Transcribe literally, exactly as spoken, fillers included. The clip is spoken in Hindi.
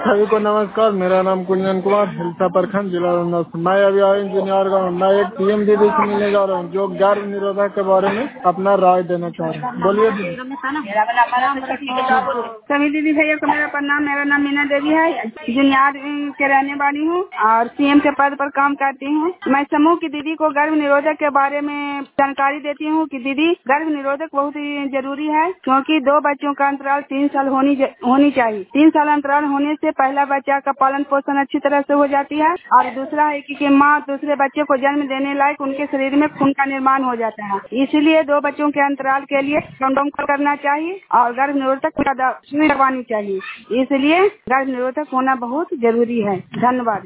सभी को नमस्कार। मेरा नाम कुंजन कुमार, हिलसा प्रखंड, जिला रंगनाथ। मैं अभी आया इंजीनियर गाँव। मैं एक पीएम दीदी से मिलने जा रहा हूँ जो गर्भ निरोधक के बारे में अपना राय देना चाह रहे हैं। बोलिए दीदी। सभी दीदी भैया को मेरा प्रणाम। मेरा नाम मीना देवी है, जुनियार के रहने वाली हूँ और सीएम के पद पर काम करती हूँ। मैं समूह की दीदी को गर्भ निरोधक के बारे में जानकारी देती हूँ कि दीदी गर्भ निरोधक बहुत ही जरूरी है, क्योंकि दो बच्चों का अंतराल तीन साल होनी होनी चाहिए। तीन साल अंतराल होने से पहला बच्चा का पालन पोषण अच्छी तरह से हो जाती है और दूसरा है कि, कि माँ दूसरे बच्चे को जन्म देने लायक उनके शरीर में खून का निर्माण हो जाता है। इसीलिए दो बच्चों के अंतराल के लिए कंडोम करना चाहिए और गर्भ निरोधक सुई लगवानी चाहिए। इसलिए गर्भ निरोधक होना बहुत जरूरी है। धन्यवाद।